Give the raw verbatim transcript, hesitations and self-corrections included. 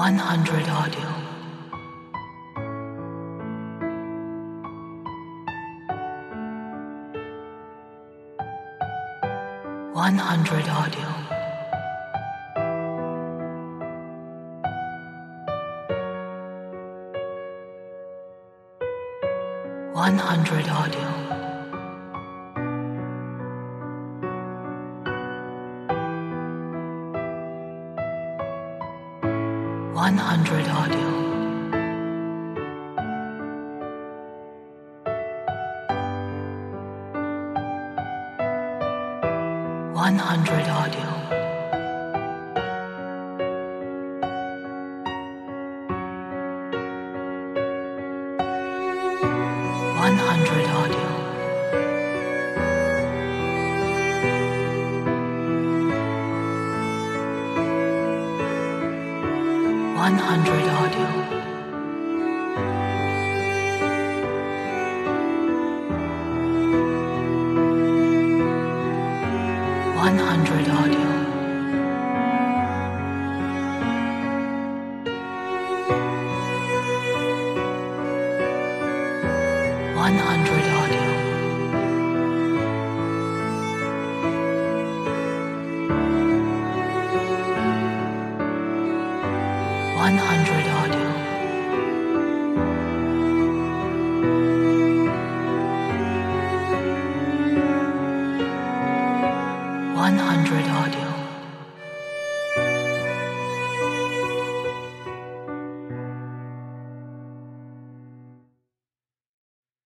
one hundred audio. one hundred audio. one hundred audio. one hundred audio. one hundred audio. one hundred audio. one hundred audio. one hundred audio.